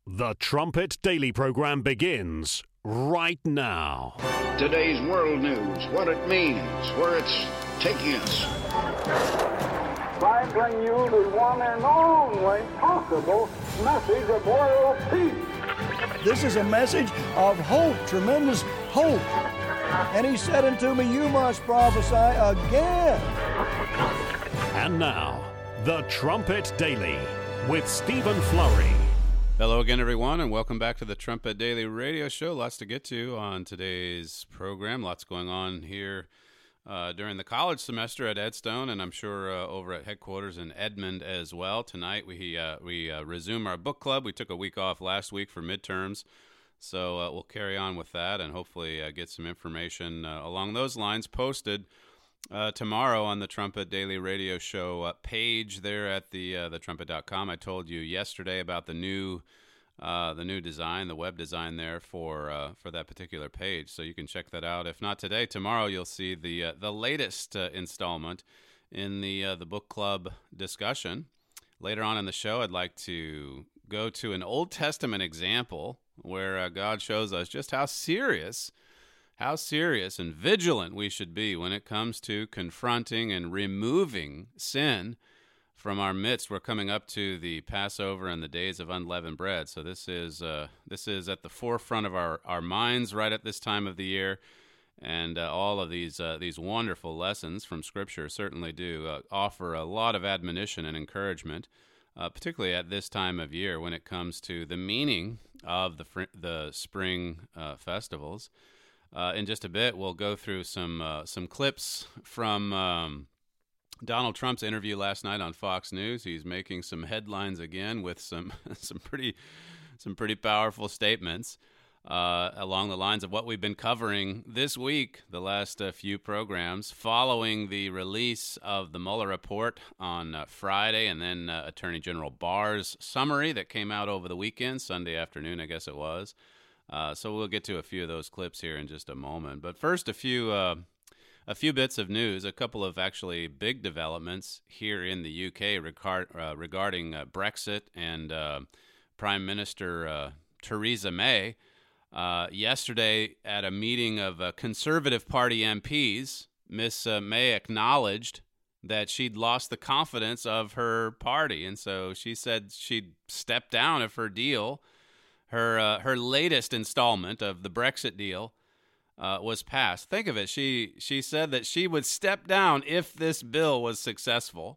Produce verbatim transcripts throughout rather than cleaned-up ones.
The Trumpet Daily program begins right now. Today's world news, what it means, where it's taking us. I bring you the one and only possible message of world peace. This is a message of hope, tremendous hope. And he said unto me, you must prophesy again. And now, The Trumpet Daily with Stephen Flurry. Hello again, everyone, and welcome back to the Trumpet Daily Radio Show. Lots to get to on today's program. Lots going on here uh, during the college semester at Edstone, and I'm sure uh, over at headquarters in Edmond as well. Tonight we uh, we uh, resume our book club. We took a week off last week for midterms, so uh, we'll carry on with that and hopefully uh, get some information uh, along those lines posted Uh, tomorrow on the Trumpet Daily Radio Show uh, page there at the uh, the trumpet dot com. I told you yesterday about the new uh, the new design, the web design there for uh, for that particular page, so you can check that out. If not today, tomorrow you'll see the uh, the latest uh, installment in the uh, the book club discussion. Later on in the show, I'd like to go to an Old Testament example where uh, God shows us just how serious How serious and vigilant we should be when it comes to confronting and removing sin from our midst. We're coming up to the Passover and the days of unleavened bread, so this is uh, this is at the forefront of our, our minds right at this time of the year, and uh, all of these uh, these wonderful lessons from Scripture certainly do uh, offer a lot of admonition and encouragement, uh, particularly at this time of year when it comes to the meaning of the fr- the spring uh, festivals. Uh, in just a bit, we'll go through some uh, some clips from um, Donald Trump's interview last night on Fox News. He's making some headlines again with some some pretty some pretty powerful statements uh, along the lines of what we've been covering this week, the last uh, few programs, following the release of the Mueller report on uh, Friday, and then uh, Attorney General Barr's summary that came out over the weekend, Sunday afternoon, I guess it was. Uh, so we'll get to a few of those clips here in just a moment. But first, a few uh, a few bits of news, a couple of actually big developments here in the U K regard, uh, regarding uh, Brexit and uh, Prime Minister uh, Theresa May. Uh, yesterday, at a meeting of uh, Conservative Party M Ps, Miss uh, May acknowledged that she'd lost the confidence of her party, and so she said she'd step down if her deal Her uh, her latest installment of the Brexit deal uh, was passed. Think of it. She she said that she would step down if this bill was successful.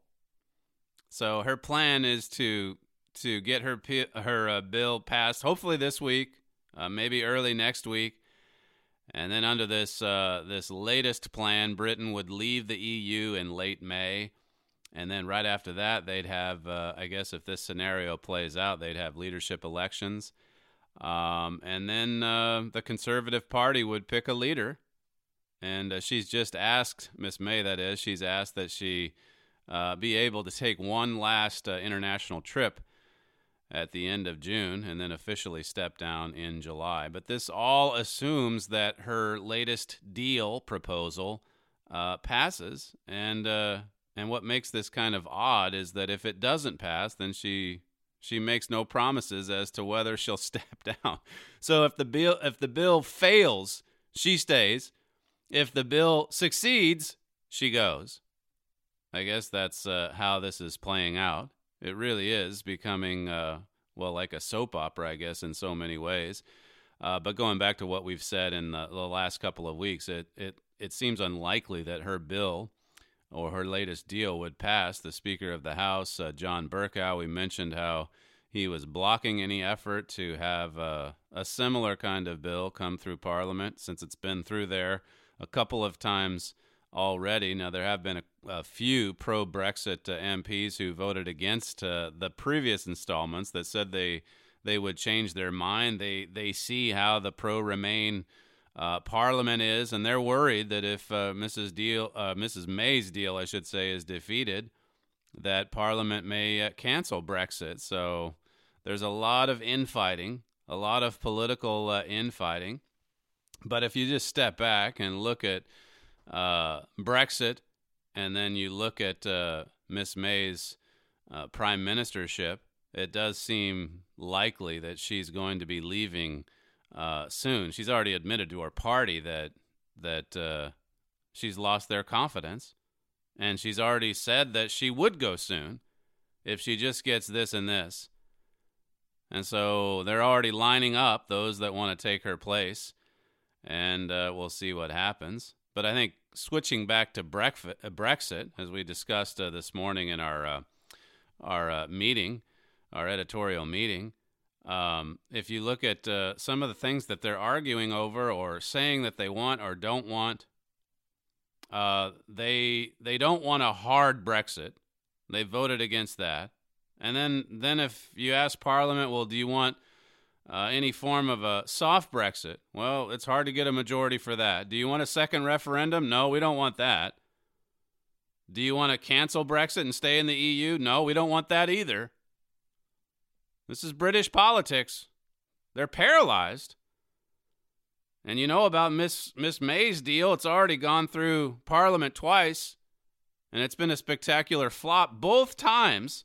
So her plan is to to get her her uh, bill passed, hopefully this week, uh, maybe early next week. And then under this uh, this latest plan, Britain would leave the E U in late May. And then right after that, they'd have, uh, I guess if this scenario plays out, they'd have leadership elections. Um, and then uh, the Conservative Party would pick a leader, and uh, she's just asked, Miss May that is, she's asked that she uh, be able to take one last uh, international trip at the end of June and then officially step down in July. But this all assumes that her latest deal proposal uh, passes, and uh, and what makes this kind of odd is that if it doesn't pass, then she... She makes no promises as to whether she'll step down. So if the bill if the bill fails, she stays. If the bill succeeds, she goes. I guess that's uh, how this is playing out. It really is becoming, uh, well, like a soap opera, I guess, in so many ways. Uh, but going back to what we've said in the, the last couple of weeks, it, it, it seems unlikely that her bill or her latest deal would pass. The Speaker of the House, uh, John Bercow, we mentioned how he was blocking any effort to have uh, a similar kind of bill come through Parliament, since it's been through there a couple of times already. Now, there have been a, a few pro-Brexit uh, M Ps who voted against uh, the previous installments that said they they would change their mind. They, they see how the pro-Remain Uh, Parliament is, and they're worried that if uh, Missus Deal, uh, Missus May's deal, I should say, is defeated, that Parliament may uh, cancel Brexit. So there's a lot of infighting, a lot of political uh, infighting. But if you just step back and look at uh, Brexit, and then you look at uh, Miss May's uh, prime ministership, it does seem likely that she's going to be leaving uh, soon. She's already admitted to her party that that uh, she's lost their confidence, and she's already said that she would go soon if she just gets this and this. And so they're already lining up those that want to take her place, and uh, we'll see what happens. But I think switching back to Brexit, as we discussed uh, this morning in our uh, our uh, meeting, our editorial meeting, um, if you look at uh, some of the things that they're arguing over or saying that they want or don't want, uh, they they don't want a hard Brexit. They voted against that. And then, then if you ask Parliament, well, do you want uh, any form of a soft Brexit? Well, it's hard to get a majority for that. Do you want a second referendum? No, we don't want that. Do you want to cancel Brexit and stay in the E U? No, we don't want that either. This is British politics. They're paralyzed. And you know about Miss Miss May's deal. It's already gone through Parliament twice, and it's been a spectacular flop both times.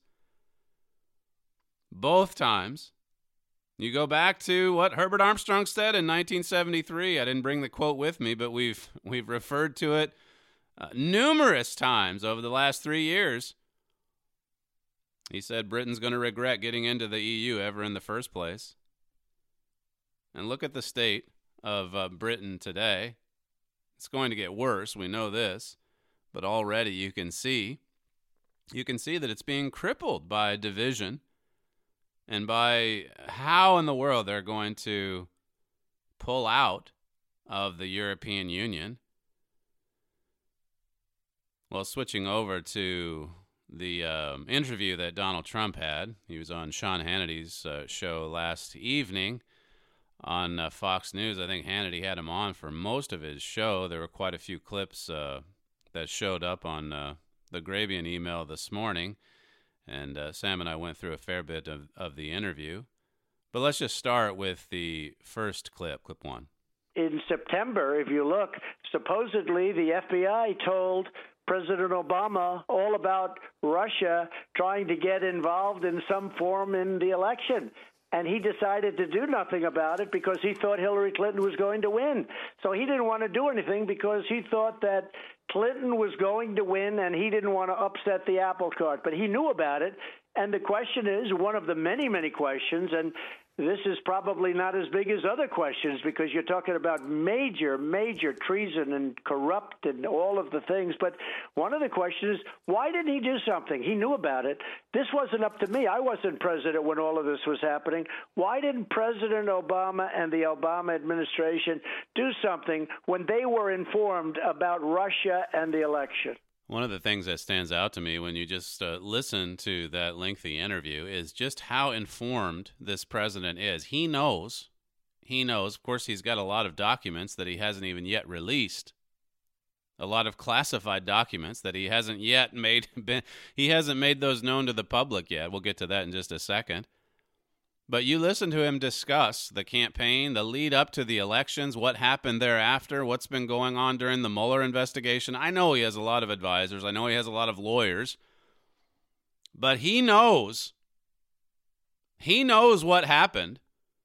Both times. You go back to what Herbert Armstrong said in nineteen seventy-three. I didn't bring the quote with me, but we've we've referred to it uh, numerous times over the last three years. He said Britain's going to regret getting into the E U ever in the first place. And look at the state of uh, Britain today. It's going to get worse. We know this. But already you can see, you can see that it's being crippled by division and by how in the world they're going to pull out of the European Union. Well, switching over to the um, interview that Donald Trump had. He was on Sean Hannity's uh, show last evening on uh, Fox News. I think Hannity had him on for most of his show. There were quite a few clips uh, that showed up on uh, the Grabian email this morning. And uh, Sam and I went through a fair bit of, of the interview. But let's just start with the first clip, clip one. In September, if you look, supposedly the F B I told President Obama all about Russia trying to get involved in some form in the election. And he decided to do nothing about it because he thought Hillary Clinton was going to win. So he didn't want to do anything because he thought that Clinton was going to win and he didn't want to upset the apple cart. But he knew about it. And the question is, one of the many, many questions, and this is probably not as big as other questions because you're talking about major, major treason and corrupt and all of the things. But one of the questions is, why didn't he do something? He knew about it. This wasn't up to me. I wasn't president when all of this was happening. Why didn't President Obama and the Obama administration do something when they were informed about Russia and the election? One of the things that stands out to me when you just uh, listen to that lengthy interview is just how informed this president is. He knows, he knows, of course, he's got a lot of documents that he hasn't even yet released, a lot of classified documents that he hasn't yet made, been, he hasn't made those known to the public yet. We'll get to that in just a second. But you listen to him discuss the campaign, the lead up to the elections, what happened thereafter, what's been going on during the Mueller investigation. I know he has a lot of advisors. I know he has a lot of lawyers. But he knows. He knows what happened.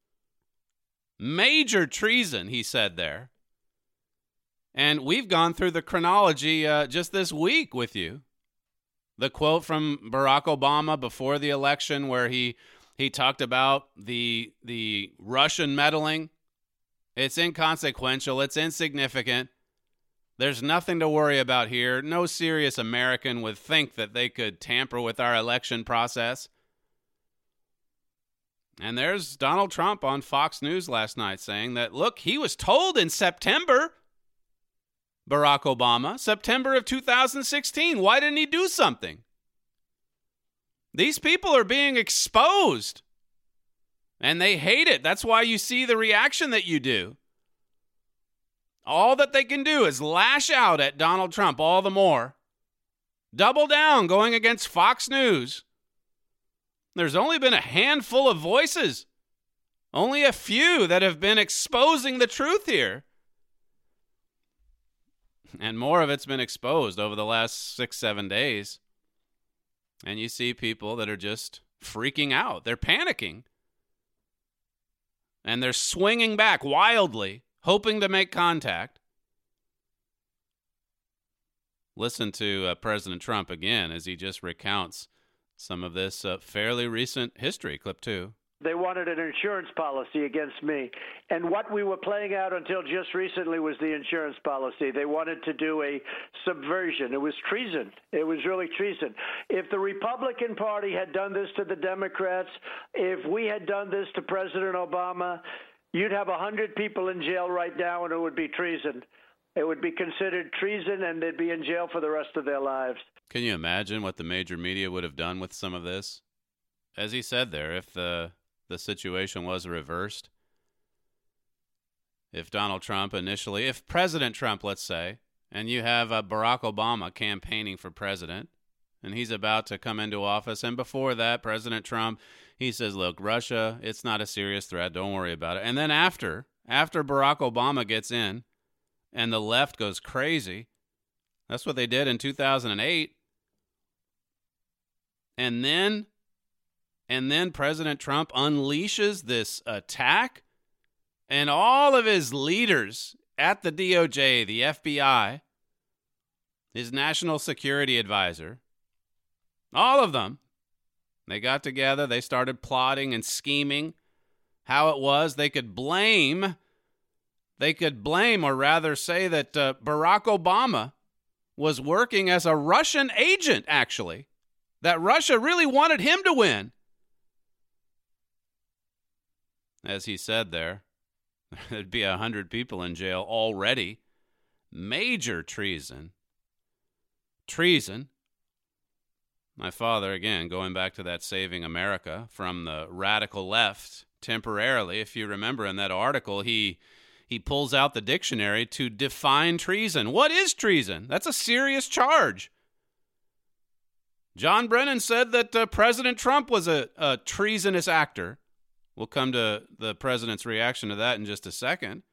Major treason, he said there. And we've gone through the chronology uh, just this week with you. The quote from Barack Obama before the election where he... He talked about the the Russian meddling. It's inconsequential. It's insignificant. There's nothing to worry about here. No serious American would think that they could tamper with our election process. And there's Donald Trump on Fox News last night saying that, look, he was told in September, Barack Obama, September of two thousand sixteen. Why didn't he do something? These people are being exposed, and they hate it. That's why you see the reaction that you do. All that they can do is lash out at Donald Trump all the more. Double down, going against Fox News. There's only been a handful of voices, only a few that have been exposing the truth here. And more of it's been exposed over the last six, seven days. And you see people that are just freaking out. They're panicking. And they're swinging back wildly, hoping to make contact. Listen to uh, President Trump again as he just recounts some of this uh, fairly recent history. Clip two. They wanted an insurance policy against me. And what we were playing out until just recently was the insurance policy. They wanted to do a subversion. It was treason. It was really treason. If the Republican Party had done this to the Democrats, if we had done this to President Obama, you'd have one hundred people in jail right now, and it would be treason. It would be considered treason, and they'd be in jail for the rest of their lives. Can you imagine what the major media would have done with some of this? As he said there, if the the situation was reversed, if Donald Trump initially, if President Trump, let's say, and you have uh, Barack Obama campaigning for president, and he's about to come into office, and before that, President Trump, he says, look, Russia, it's not a serious threat, don't worry about it. And then after, after Barack Obama gets in, and the left goes crazy, that's what they did in two thousand eight, and then And then President Trump unleashes this attack, and all of his leaders at the D O J, the F B I, his national security advisor, all of them, they got together, they started plotting and scheming how it was they could blame, they could blame, or rather say that uh, Barack Obama was working as a Russian agent, actually, that Russia really wanted him to win. As he said there, there'd be a hundred people in jail already. Major treason. Treason. My father, again, going back to that Saving America from the radical left temporarily, if you remember in that article, he he pulls out the dictionary to define treason. What is treason? That's a serious charge. John Brennan said that uh, President Trump was a, a treasonous actor. We'll come to the president's reaction to that in just a second.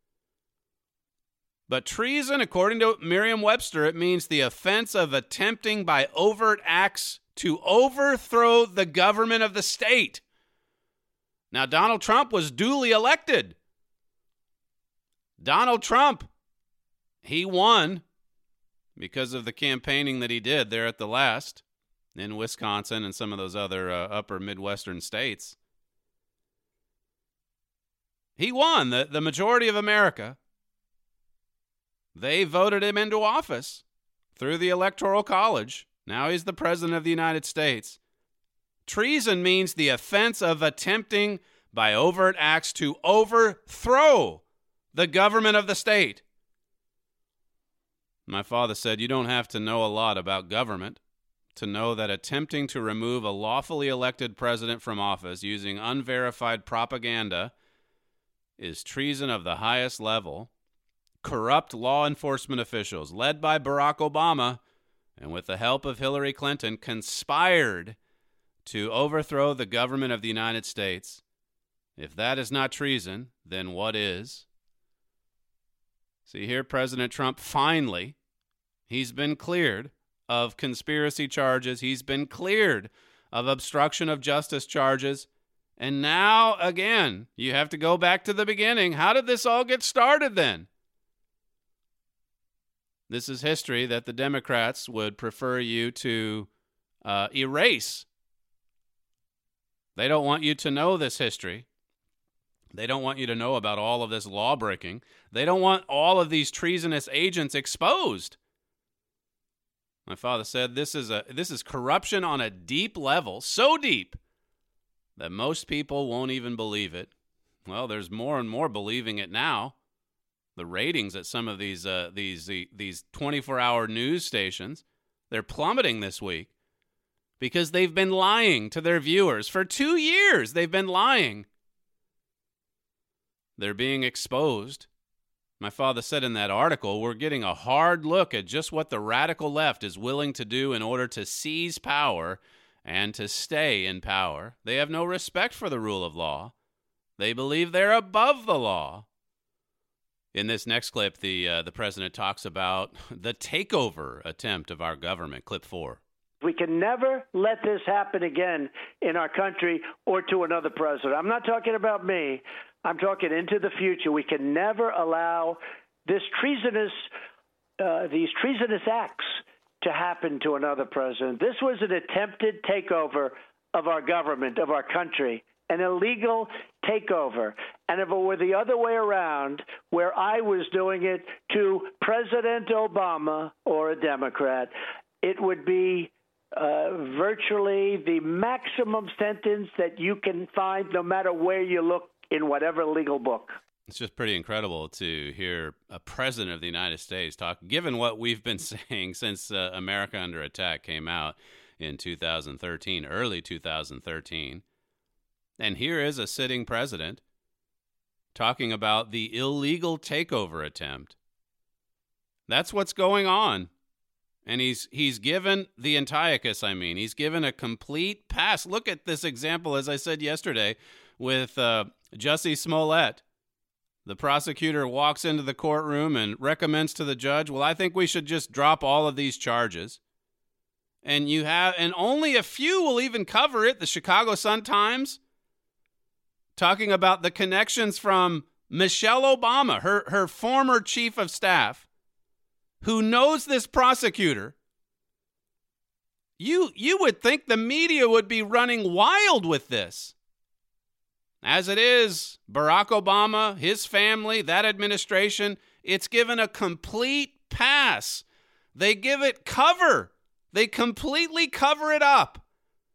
But treason, according to Merriam-Webster, it means the offense of attempting by overt acts to overthrow the government of the state. Now, Donald Trump was duly elected. Donald Trump, he won because of the campaigning that he did there at the last in Wisconsin and some of those other uh, upper Midwestern states. He won. The, the majority of America, they voted him into office through the Electoral College. Now he's the president of the United States. Treason means the offense of attempting by overt acts to overthrow the government of the state. My father said you don't have to know a lot about government to know that attempting to remove a lawfully elected president from office using unverified propaganda is treason of the highest level. Corrupt law enforcement officials, led by Barack Obama and with the help of Hillary Clinton, conspired to overthrow the government of the United States. If that is not treason, then what is? See here, President Trump, finally, he's been cleared of conspiracy charges. He's been cleared of obstruction of justice charges. And now, again, you have to go back to the beginning. How did this all get started then? This is history that the Democrats would prefer you to uh, erase. They don't want you to know this history. They don't want you to know about all of this law-breaking. They don't want all of these treasonous agents exposed. My father said this is a this is corruption on a deep level, so deep that most people won't even believe it. Well, there's more and more believing it now. The ratings at some of these uh, these these twenty-four hour news stations, they're plummeting this week because they've been lying to their viewers for two years. They've been lying. They're being exposed. My father said in that article, we're getting a hard look at just what the radical left is willing to do in order to seize power and to stay in power. They have no respect for the rule of law. They believe they're above the law. In this next clip, the uh, the president talks about the takeover attempt of our government. Clip four. We can never let this happen again in our country or to another president. I'm not talking about me. I'm talking into the future. We can never allow this treasonous, uh, these treasonous acts to happen to another president. This was an attempted takeover of our government, of our country, an illegal takeover. And if it were the other way around, where I was doing it to President Obama or a Democrat, it would be uh, virtually the maximum sentence that you can find no matter where you look in whatever legal book. It's just pretty incredible to hear a president of the United States talk, given what we've been saying since uh, America Under Attack came out in two thousand thirteen, early two thousand thirteen. And here is a sitting president talking about the illegal takeover attempt. That's what's going on. And he's he's given the Antiochus, I mean, he's given a complete pass. Look at this example, as I said yesterday, with uh, Jussie Smollett. The prosecutor walks into the courtroom and recommends to the judge, well, I think we should just drop all of these charges. And you have, and only a few will even cover it. The Chicago Sun-Times talking about the connections from Michelle Obama, her, her former chief of staff, who knows this prosecutor. You, you would think the media would be running wild with this. As it is, Barack Obama, his family, that administration, it's given a complete pass. They give it cover. They completely cover it up.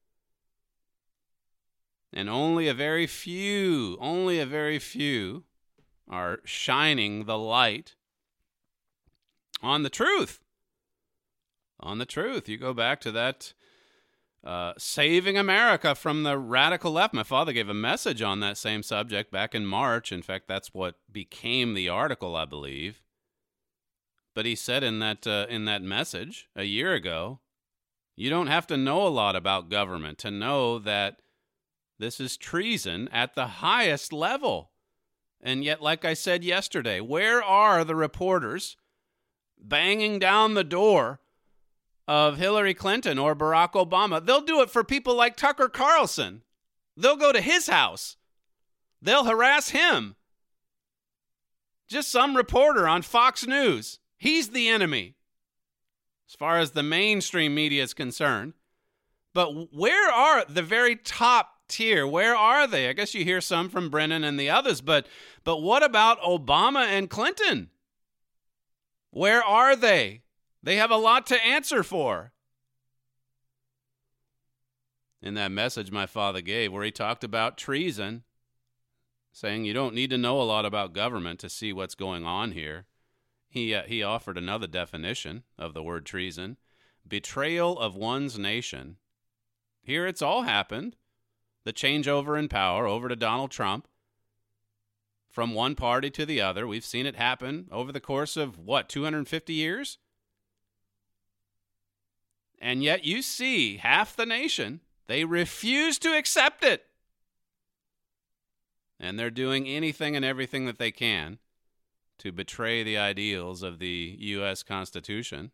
And only a very few, only a very few are shining the light on the truth. On the truth. You go back to that uh, Saving America from the Radical Left. My father gave a message on that same subject back in March. In fact, that's what became the article, I believe. But he said in that uh, in that message a year ago, you don't have to know a lot about government to know that this is treason at the highest level. And yet, like I said yesterday, where are the reporters banging down the door of Hillary Clinton or Barack Obama? They'll do it for people like Tucker Carlson. They'll go to his house. They'll harass him. Just some reporter on Fox News. He's the enemy, as far as the mainstream media is concerned. But where are the very top tier? Where are they? I guess you hear some from Brennan and the others, but but what about Obama and Clinton? Where are they? They have a lot to answer for. In that message my father gave, where he talked about treason, saying you don't need to know a lot about government to see what's going on here. He uh, he offered another definition of the word treason: betrayal of one's nation. Here it's all happened. The changeover in power over to Donald Trump from one party to the other. We've seen it happen over the course of, what, two hundred fifty years? And yet you see half the nation, they refuse to accept it. And they're doing anything and everything that they can to betray the ideals of the U S Constitution.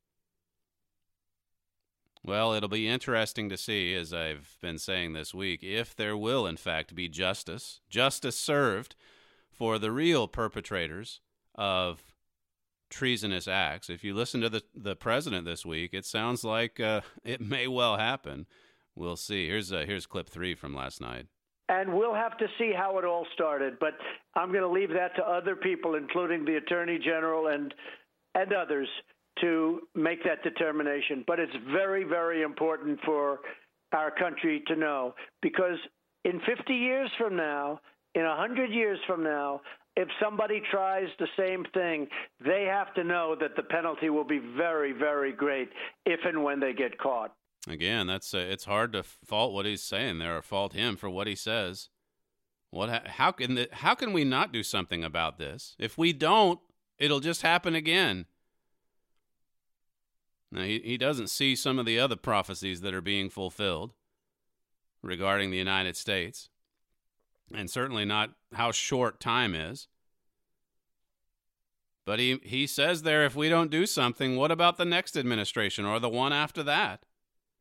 Well, it'll be interesting to see, as I've been saying this week, if there will, in fact, be justice, justice served for the real perpetrators of treasonous acts. If you listen to the, the president this week, it sounds like uh, it may well happen. We'll see. Here's uh, here's clip three from last night. And we'll have to see how it all started. But I'm going to leave that to other people, including the Attorney General and and others, to make that determination. But it's very, very important for our country to know, because in fifty years from now, in one hundred years from now, if somebody tries the same thing, they have to know that the penalty will be very, very great if and when they get caught. Again, that's uh, it's hard to fault what he's saying there, or fault him for what he says. What? How can the, how can we not do something about this? If we don't, it'll just happen again. Now, he, he doesn't see some of the other prophecies that are being fulfilled regarding the United States, and certainly not how short time is. But he, he says there, if we don't do something, what about the next administration or the one after that?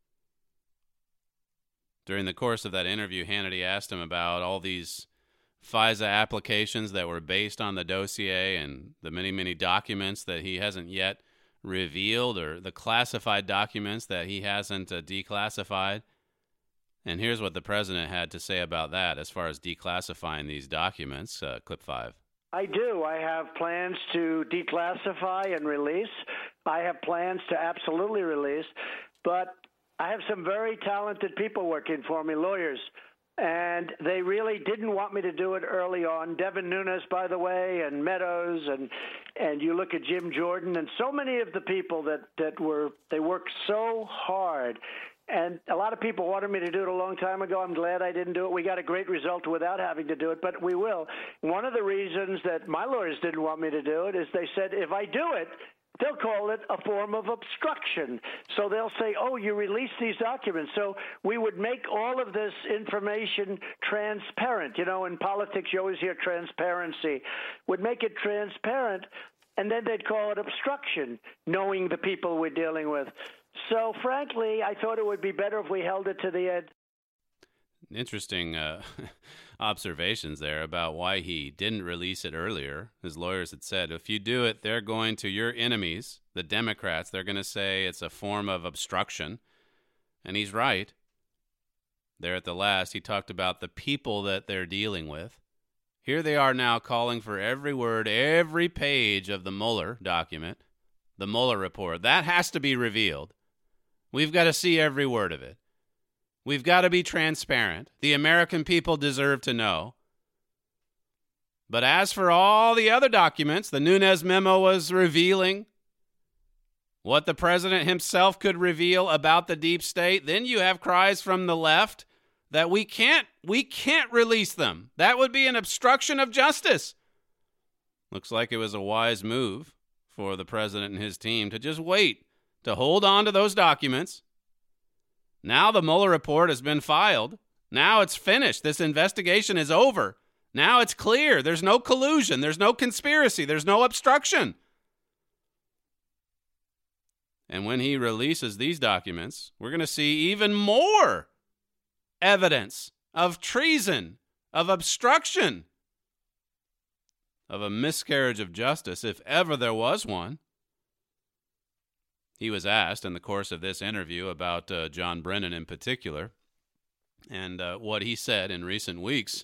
During the course of that interview, Hannity asked him about all these FISA applications that were based on the dossier and the many, many documents that he hasn't yet revealed, or the classified documents that he hasn't uh, declassified. And here's what the president had to say about that as far as declassifying these documents. Uh, clip five. I do. I have plans to declassify and release. I have plans to absolutely release. But I have some very talented people working for me, lawyers, and they really didn't want me to do it early on. Devin Nunes, by the way, and Meadows, and and you look at Jim Jordan, and so many of the people that, that were, they worked so hard. And a lot of people wanted me to do it a long time ago. I'm glad I didn't do it. We got a great result without having to do it, but we will. One of the reasons that my lawyers didn't want me to do it is they said, if I do it, they'll call it a form of obstruction. So they'll say, oh, you released these documents. So we would make all of this information transparent. You know, in politics, you always hear transparency. Would make it transparent, and then they'd call it obstruction, knowing the people we're dealing with. So, frankly, I thought it would be better if we held it to the end. Interesting uh, observations there about why he didn't release it earlier. His lawyers had said, if you do it, they're going to your enemies, the Democrats, they're going to say it's a form of obstruction. And he's right. There at the last, he talked about the people that they're dealing with. Here they are now calling for every word, every page of the Mueller document, the Mueller report. That has to be revealed. We've got to see every word of it. We've got to be transparent. The American people deserve to know. But as for all the other documents, the Nunes memo was revealing what the president himself could reveal about the deep state. Then you have cries from the left that we can't, we can't release them. That would be an obstruction of justice. Looks like it was a wise move for the president and his team to just wait, to hold on to those documents. Now the Mueller report has been filed. Now it's finished. This investigation is over. Now it's clear. There's no collusion. There's no conspiracy. There's no obstruction. And when he releases these documents, we're going to see even more evidence of treason, of obstruction, of a miscarriage of justice, if ever there was one. He was asked in the course of this interview about uh, John Brennan in particular, and uh, what he said in recent weeks,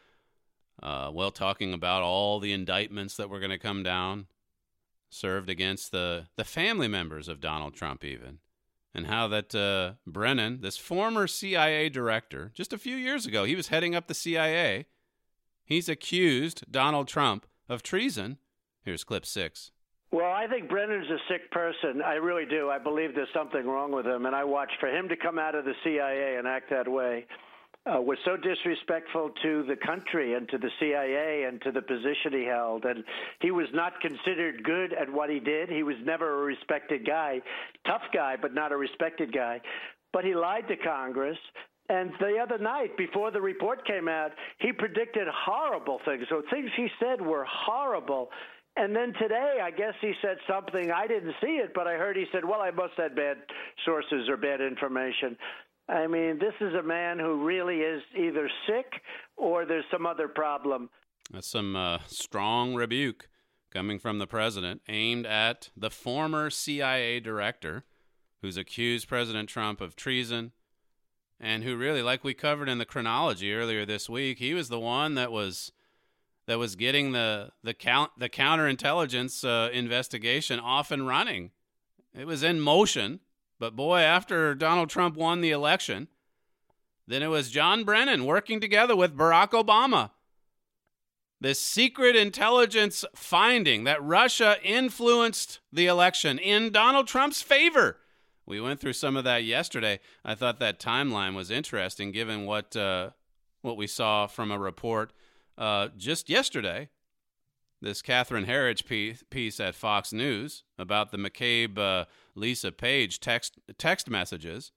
uh, well, talking about all the indictments that were going to come down, served against the, the family members of Donald Trump even, and how that uh, Brennan, this former C I A director, just a few years ago, he was heading up the C I A. He's accused Donald Trump of treason. Here's clip six. Well, I think Brennan's a sick person. I really do. I believe there's something wrong with him. And I watched for him to come out of the C I A and act that way uh, was so disrespectful to the country and to the C I A and to the position he held. And he was not considered good at what he did. He was never a respected guy. Tough guy, but not a respected guy. But he lied to Congress. And the other night, before the report came out, he predicted horrible things. So things he said were horrible. And then today, I guess he said something. I didn't see it, but I heard he said, well, I must have bad sources or bad information. I mean, this is a man who really is either sick or there's some other problem. That's some uh, strong rebuke coming from the president aimed at the former C I A director who's accused President Trump of treason and who really, like we covered in the chronology earlier this week, he was the one that was that was getting the the count the counterintelligence uh, investigation off and running. It was in motion, but boy, after Donald Trump won the election, then it was John Brennan working together with Barack Obama. This secret intelligence finding that Russia influenced the election in Donald Trump's favor. We went through some of that yesterday. I thought that timeline was interesting, given what uh, what we saw from a report Uh, just yesterday, this Catherine Herridge piece, piece at Fox News about the McCabe-Lisa uh, Page text text messages.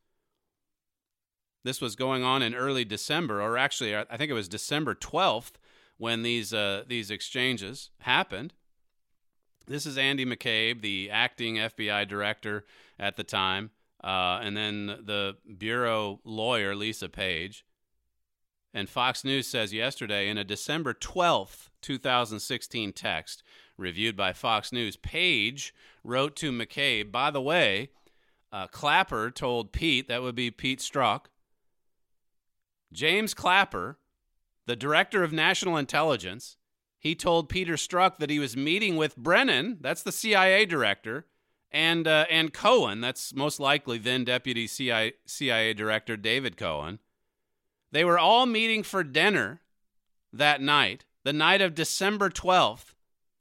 This was going on in early December, or actually, I think it was December twelfth when these uh, these exchanges happened. This is Andy McCabe, the acting F B I director at the time, Uh, and then the Bureau lawyer, Lisa Page. And Fox News says yesterday, in a December twelfth, twenty sixteen text reviewed by Fox News, Page wrote to McCabe, by the way, uh, Clapper told Pete, that would be Pete Strzok, James Clapper, the director of national intelligence, he told Peter Strzok that he was meeting with Brennan, that's the C I A director, and uh, and Cohen, that's most likely then Deputy C I A Director David Cohen. They were all meeting for dinner that night, the night of December twelfth.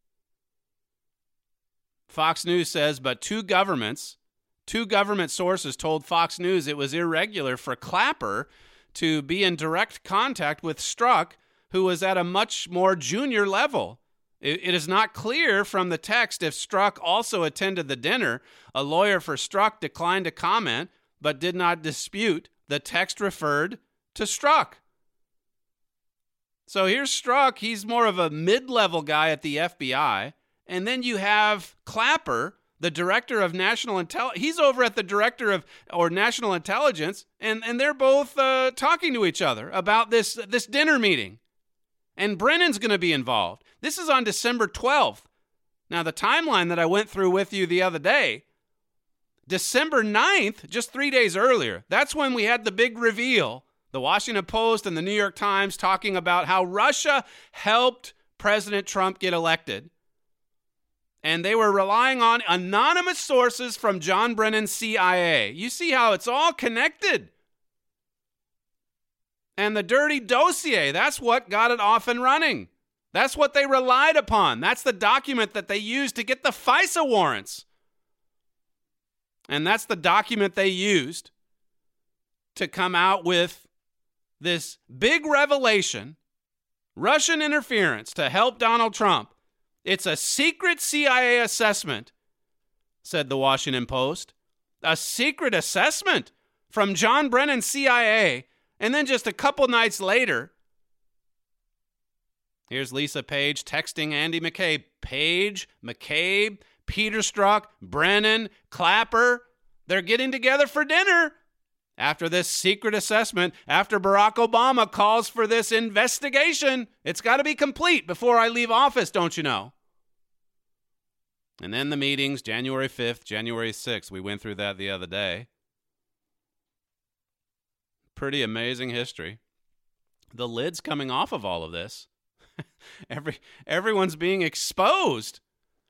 Fox News says, but two governments, two government sources told Fox News it was irregular for Clapper to be in direct contact with Strzok, who was at a much more junior level. It, it is not clear from the text if Strzok also attended the dinner. A lawyer for Strzok declined to comment, but did not dispute the text referred to Strzok. So here's Strzok. He's more of a mid-level guy at the F B I. And then you have Clapper, the director of national intelligence. He's over at the director of or national intelligence, and, and they're both uh, talking to each other about this, this dinner meeting. And Brennan's going to be involved. This is on December twelfth. Now, the timeline that I went through with you the other day, December ninth, just three days earlier, that's when we had the big reveal. The Washington Post and the New York Times talking about how Russia helped President Trump get elected. And they were relying on anonymous sources from John Brennan's C I A. You see how it's all connected. And the dirty dossier, that's what got it off and running. That's what they relied upon. That's the document that they used to get the FISA warrants. And that's the document they used to come out with this big revelation, Russian interference to help Donald Trump. It's a secret C I A assessment, said the Washington Post. A secret assessment from John Brennan's C I A. And then just a couple nights later, here's Lisa Page texting Andy McCabe. Page, McCabe, Peter Strzok, Brennan, Clapper, they're getting together for dinner after this secret assessment, after Barack Obama calls for this investigation. It's got to be complete before I leave office, don't you know? And then the meetings, January fifth, January sixth, we went through that the other day. Pretty amazing history. The lid's coming off of all of this. Every everyone's being exposed.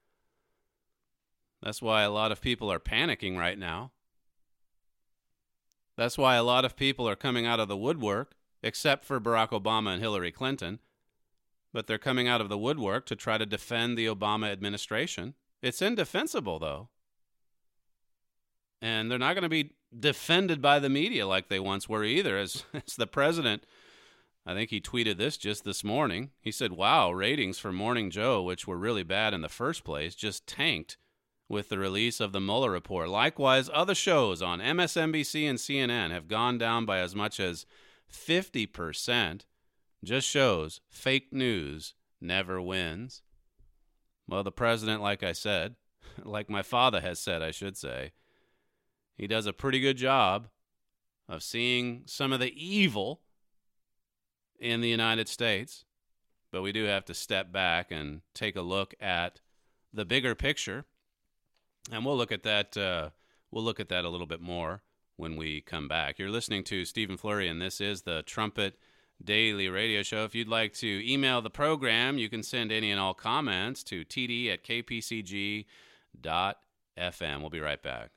That's why a lot of people are panicking right now. That's why a lot of people are coming out of the woodwork, except for Barack Obama and Hillary Clinton. But they're coming out of the woodwork to try to defend the Obama administration. It's indefensible, though. And they're not going to be defended by the media like they once were either. As, as the president, I think he tweeted this just this morning. He said, wow, ratings for Morning Joe, which were really bad in the first place, just tanked with the release of the Mueller report. Likewise, other shows on M S N B C and C N N have gone down by as much as fifty percent. Just shows fake news never wins. Well, the president, like I said, like my father has said, I should say, he does a pretty good job of seeing some of the evil in the United States. But we do have to step back and take a look at the bigger picture. And we'll look at that uh, we'll look at that a little bit more when we come back. You're listening to Stephen Flurry, and this is the Trumpet Daily Radio Show. If you'd like to email the program, you can send any and all comments to t d at k p c g dot f m. We'll be right back.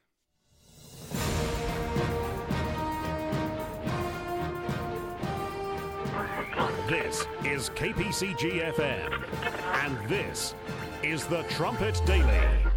This is K P C G F M, and this is the Trumpet Daily.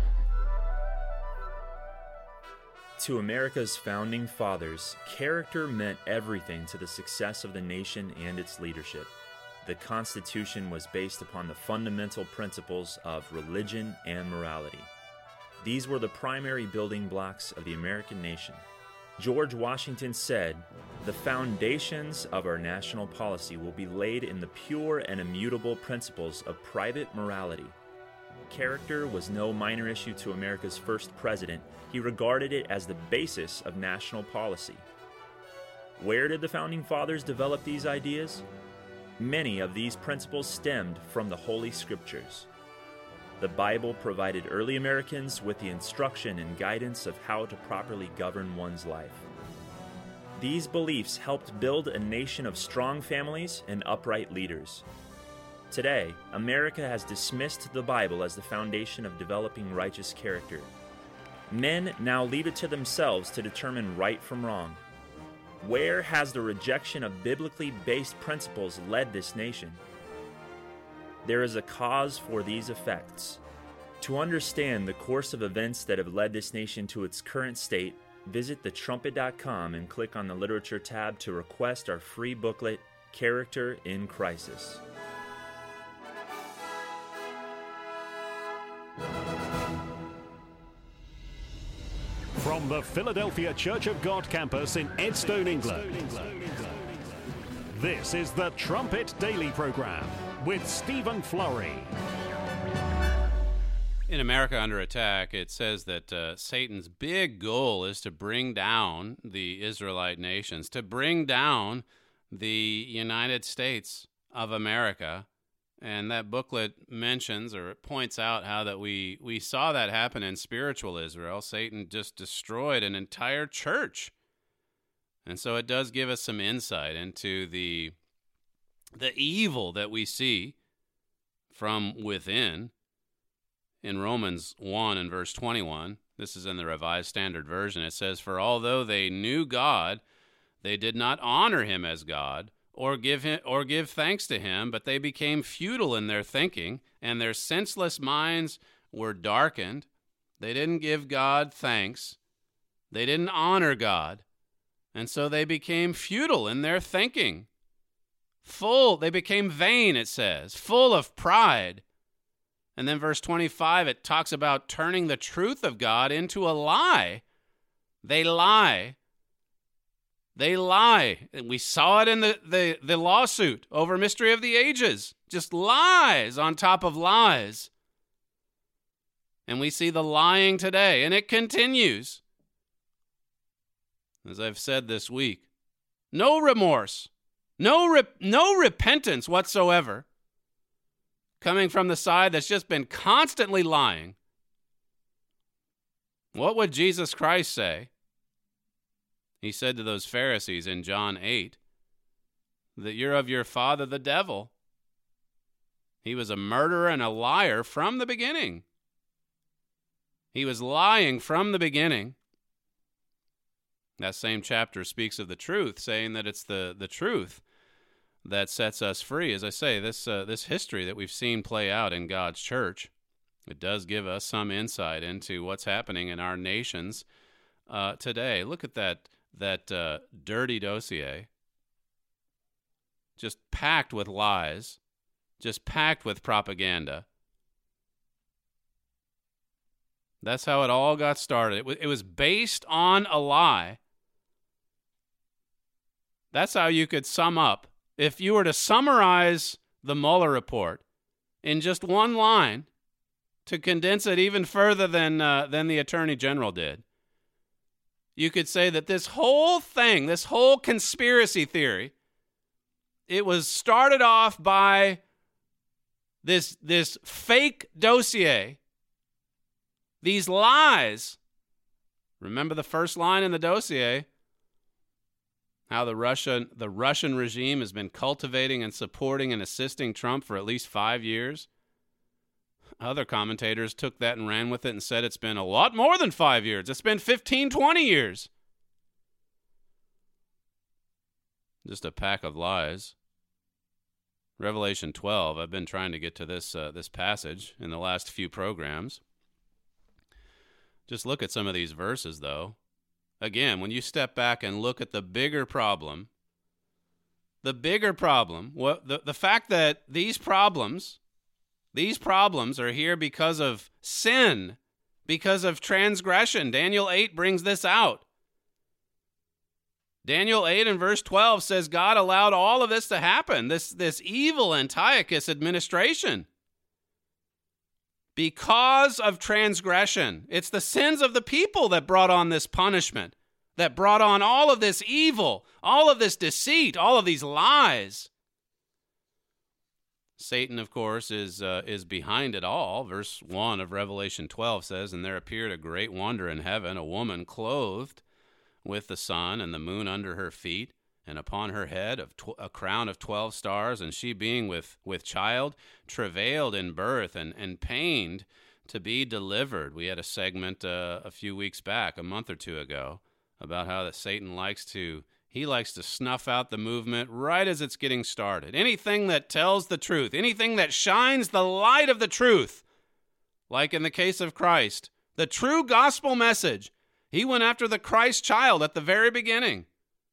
To America's founding fathers, character meant everything to the success of the nation and its leadership. The Constitution was based upon the fundamental principles of religion and morality. These were the primary building blocks of the American nation. George Washington said, "The foundations of our national policy will be laid in the pure and immutable principles of private morality. Character was no minor issue to America's first president. He regarded it as the basis of national policy. Where did the Founding Fathers develop these ideas? Many of these principles stemmed from the Holy Scriptures. The Bible provided early Americans with the instruction and guidance of how to properly govern one's life. These beliefs helped build a nation of strong families and upright leaders. Today, America has dismissed the Bible as the foundation of developing righteous character. Men now leave it to themselves to determine right from wrong. Where has the rejection of biblically based principles led this nation? There is a cause for these effects. To understand the course of events that have led this nation to its current state, visit the trumpet dot com and click on the Literature tab to request our free booklet, Character in Crisis. From the Philadelphia Church of God campus in Edstone, England, this is the Trumpet Daily Program with Stephen Flurry. In America Under Attack, it says that uh, Satan's big goal is to bring down the Israelite nations, to bring down the United States of America. And that booklet mentions or it points out how that we, we saw that happen in spiritual Israel. Satan just destroyed an entire church. And so it does give us some insight into the the evil that we see from within. In Romans one and verse twenty-one, this is in the Revised Standard Version, it says, "For although they knew God, they did not honor him as God, or give him, or give thanks to him, but they became futile in their thinking, and their senseless minds were darkened." They didn't give God thanks. They didn't honor God. And so they became futile in their thinking. Full, they became vain, it says, full of pride. And then verse twenty-five, it talks about turning the truth of God into a lie. They lie. They lie. And we saw it in the, the, the lawsuit over Mystery of the Ages. Just lies on top of lies. And we see the lying today, and it continues. As I've said this week, no remorse, no re- no repentance whatsoever coming from the side that's just been constantly lying. What would Jesus Christ say? He said to those Pharisees in John eight that you're of your father the devil. He was a murderer and a liar from the beginning. He was lying from the beginning. That same chapter speaks of the truth, saying that it's the, the truth that sets us free. As I say, this uh, this history that we've seen play out in God's church, it does give us some insight into what's happening in our nations uh, today. Look at that that uh, dirty dossier, just packed with lies, just packed with propaganda. That's how it all got started. It was, it was based on a lie. That's how you could sum up. If you were to summarize the Mueller report in just one line, to condense it even further than uh, than the Attorney General did, you could say that this whole thing, this whole conspiracy theory, it was started off by this, this fake dossier, these lies. Remember the first line in the dossier? How the Russian the Russian regime has been cultivating and supporting and assisting Trump for at least five years. Other commentators took that and ran with it and said it's been a lot more than five years. It's been fifteen, twenty years. Just a pack of lies. Revelation twelve, I've been trying to get to this uh, this passage in the last few programs. Just look at some of these verses, though. Again, when you step back and look at the bigger problem, the bigger problem, what the, the fact that these problems, these problems are here because of sin, because of transgression. Daniel eight brings this out. Daniel eight and verse twelve says God allowed all of this to happen, this, this evil Antiochus administration. because of transgression. It's the sins of the people that brought on this punishment, that brought on all of this evil, all of this deceit, all of these lies. Satan, of course, is uh, is behind it all. Verse one of Revelation twelve says, "And there appeared a great wonder in heaven, a woman clothed with the sun and the moon under her feet, and upon her head of tw- a crown of twelve stars, and she being with, with child, travailed in birth and, and pained to be delivered." We had a segment uh, a few weeks back, a month or two ago, about how that Satan likes to He likes to snuff out the movement right as it's getting started. Anything that tells the truth, anything that shines the light of the truth, like in the case of Christ, the true gospel message. He went after the Christ child at the very beginning.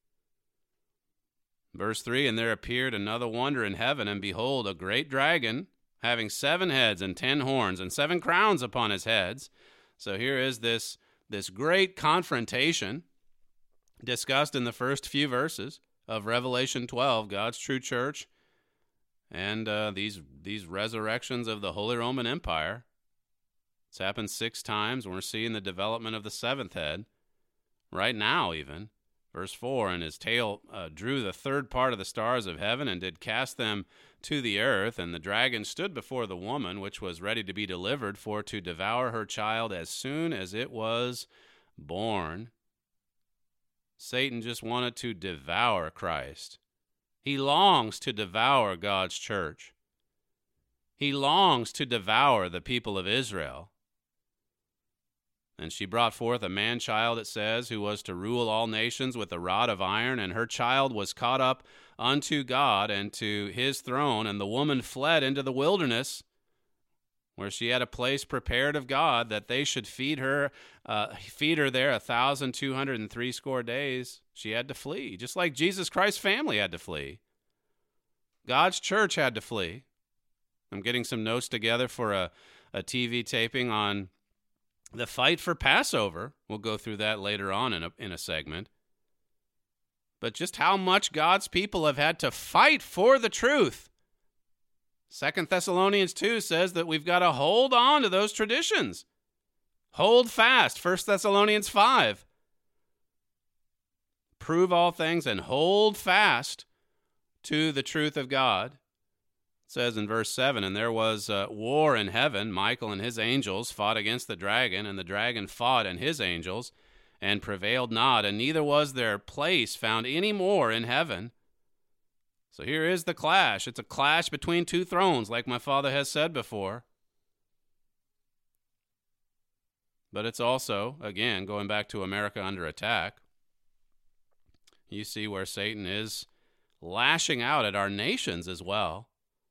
Verse three, "And there appeared another wonder in heaven, and behold, a great dragon, having seven heads and ten horns, and seven crowns upon his heads." So here is this, this great confrontation discussed in the first few verses of Revelation twelve, God's true church, and uh, these these resurrections of the Holy Roman Empire. It's happened six times, and we're seeing the development of the seventh head right now even. Verse four, "And his tail uh, drew the third part of the stars of heaven, and did cast them to the earth. And the dragon stood before the woman, which was ready to be delivered, for to devour her child as soon as it was born." Satan just wanted to devour Christ. He longs to devour God's church. He longs to devour the people of Israel. "And she brought forth a man-child," it says, "who was to rule all nations with a rod of iron, and her child was caught up unto God and to his throne. And the woman fled into the wilderness, where she had a place prepared of God, that they should feed her, uh, feed her there a thousand two hundred and three score days." She had to flee, just like Jesus Christ's family had to flee. God's church had to flee. I'm getting some notes together for a, a T V taping on the fight for Passover. We'll go through that later on in a, in a segment. But just how much God's people have had to fight for the truth. Second Thessalonians two says that we've got to hold on to those traditions. Hold fast. First Thessalonians five. "Prove all things and hold fast to the truth of God." It says in verse seven, "And there was uh, war in heaven. Michael and his angels fought against the dragon, and the dragon fought and his angels, and prevailed not, and neither was their place found any more in heaven." So here is the clash. It's a clash between two thrones, like my father has said before. But it's also, again, going back to America under attack, you see where Satan is lashing out at our nations as well.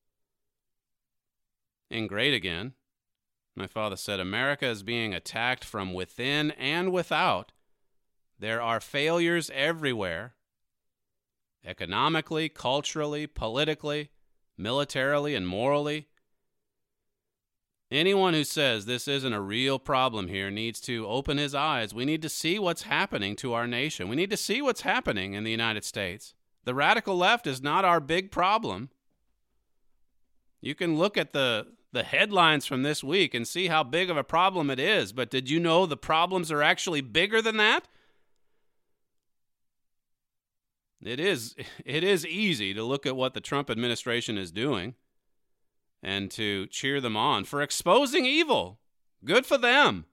In Great Again, my father said, "America is being attacked from within and without. There are failures everywhere. Economically, culturally, politically, militarily, and morally. Anyone who says this isn't a real problem here needs to open his eyes. We need to see what's happening to our nation. We need to see what's happening in the United States. The radical left is not our big problem. You can look at the, the headlines from this week and see how big of a problem it is, but did you know the problems are actually bigger than that? It is it is easy to look at what the Trump administration is doing and to cheer them on for exposing evil. Good for them.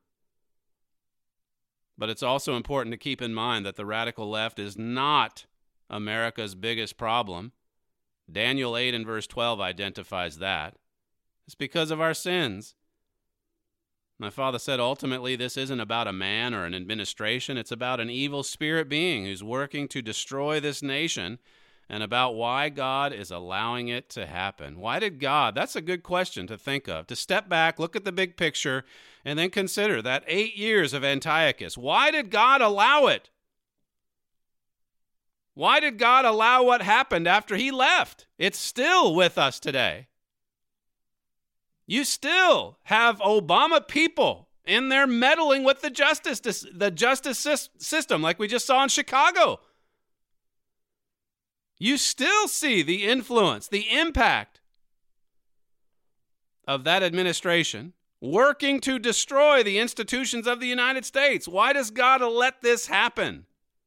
But it's also important to keep in mind that the radical left is not America's biggest problem. Daniel eight and verse twelve identifies that. It's because of our sins. My father said ultimately this isn't about a man or an administration. It's about an evil spirit being who's working to destroy this nation, and about why God is allowing it to happen. Why did God? That's a good question to think of. To step back, look at the big picture, and then consider that eight years of Antiochus. Why did God allow it? Why did God allow what happened after he left? It's still with us today. You still have Obama people in there meddling with the justice, the justice system, like we just saw in Chicago. You still see the influence, the impact of that administration working to destroy the institutions of the United States. Why does God let this happen?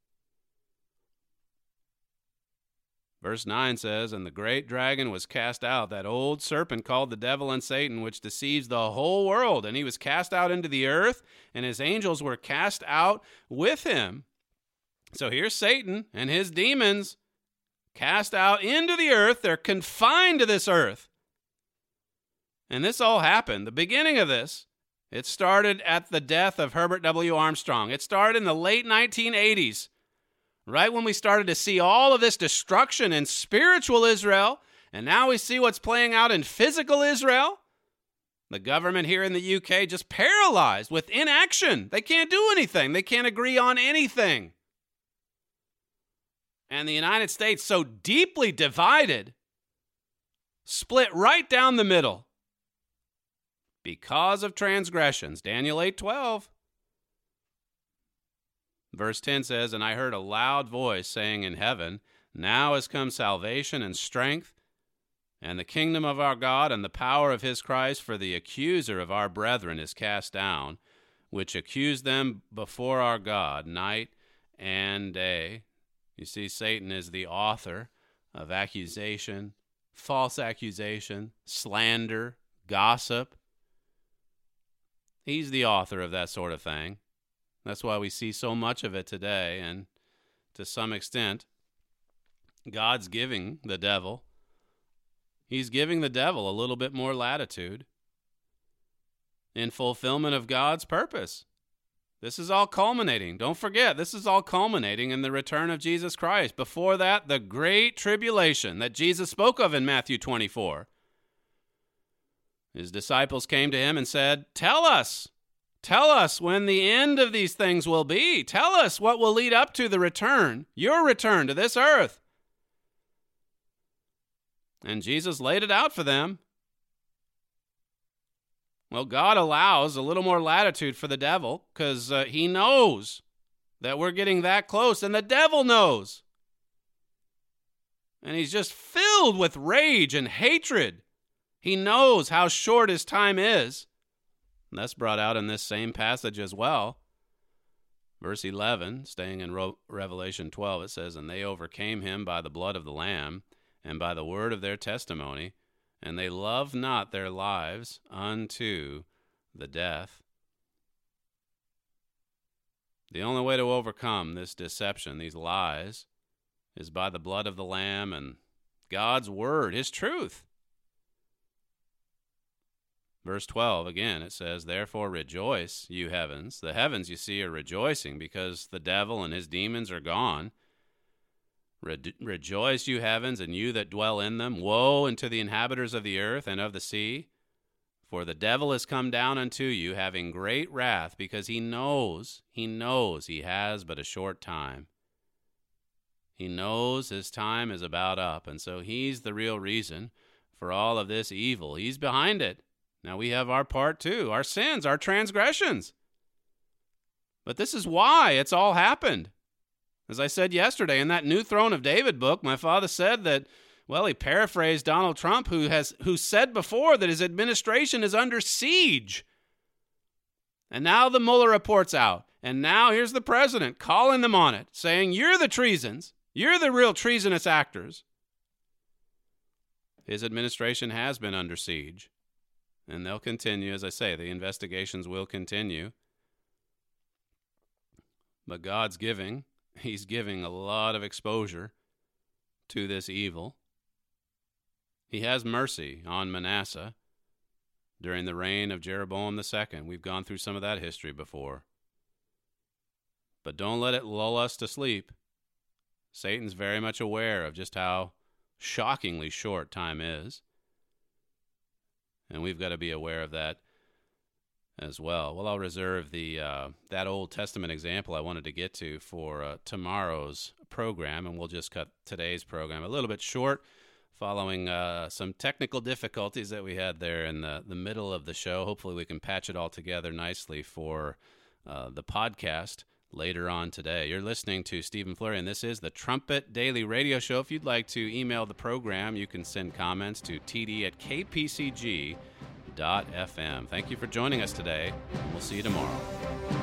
Verse nine says, and the great dragon was cast out, that old serpent called the devil and Satan, which deceives the whole world. And he was cast out into the earth, and his angels were cast out with him. So here's Satan and his demons cast out into the earth. They're confined to this earth. And this all happened. The beginning of this, it started at the death of Herbert W. Armstrong. It started in the late nineteen eighties, right when we started to see all of this destruction in spiritual Israel. And now we see what's playing out in physical Israel. The government here in the U K just paralyzed with inaction. They can't do anything. They can't agree on anything. And the United States so deeply divided, split right down the middle because of transgressions. Daniel eight twelve. Verse ten says, and I heard a loud voice saying in heaven, now has come salvation and strength, and the kingdom of our God and the power of his Christ, for the accuser of our brethren is cast down, which accused them before our God night and day. You see, Satan is the author of accusation, false accusation, slander, gossip. He's the author of that sort of thing. That's why we see so much of it today, and to some extent, God's giving the devil, he's giving the devil a little bit more latitude in fulfillment of God's purpose. This is all culminating. Don't forget, this is all culminating in the return of Jesus Christ. Before that, the great tribulation that Jesus spoke of in Matthew twenty-four. His disciples came to him and said, tell us, tell us when the end of these things will be. Tell us what will lead up to the return, your return to this earth. And Jesus laid it out for them. Well, God allows a little more latitude for the devil because uh, he knows that we're getting that close, and the devil knows. And he's just filled with rage and hatred. He knows how short his time is. And that's brought out in this same passage as well. Verse eleven, staying in Ro- Revelation twelve, it says, and they overcame him by the blood of the Lamb and by the word of their testimony, and they loved not their lives unto the death. The only way to overcome this deception, these lies, is by the blood of the Lamb and God's word, his truth. Verse twelve, again, it says, therefore rejoice, you heavens. The heavens, you see, are rejoicing because the devil and his demons are gone. Re- rejoice, you heavens, and you that dwell in them. Woe unto the inhabitants of the earth and of the sea. For the devil is come down unto you, having great wrath, because he knows, he knows he has but a short time. He knows his time is about up, and so he's the real reason for all of this evil. He's behind it. Now we have our part too, our sins, our transgressions. But this is why it's all happened. As I said yesterday, in that New Throne of David book, my father said that, well, he paraphrased Donald Trump, who has who said before that his administration is under siege. And now the Mueller report's out. And now here's the president calling them on it, saying, you're the treasons. You're the real treasonous actors. His administration has been under siege. And they'll continue, as I say, the investigations will continue. But God's giving, he's giving a lot of exposure to this evil. He has mercy on Manasseh during the reign of Jeroboam the Second. We've gone through some of that history before. But don't let it lull us to sleep. Satan's very much aware of just how shockingly short time is. And we've got to be aware of that as well. Well, I'll reserve the uh, that Old Testament example I wanted to get to for uh, tomorrow's program, and we'll just cut today's program a little bit short following uh, some technical difficulties that we had there in the, the middle of the show. Hopefully we can patch it all together nicely for uh, the podcast later on today. You're listening to Stephen Flurry, and this is the Trumpet Daily Radio Show. If you'd like to email the program, you can send comments to td at k p c g dot f m. Thank you for joining us today. We'll see you tomorrow.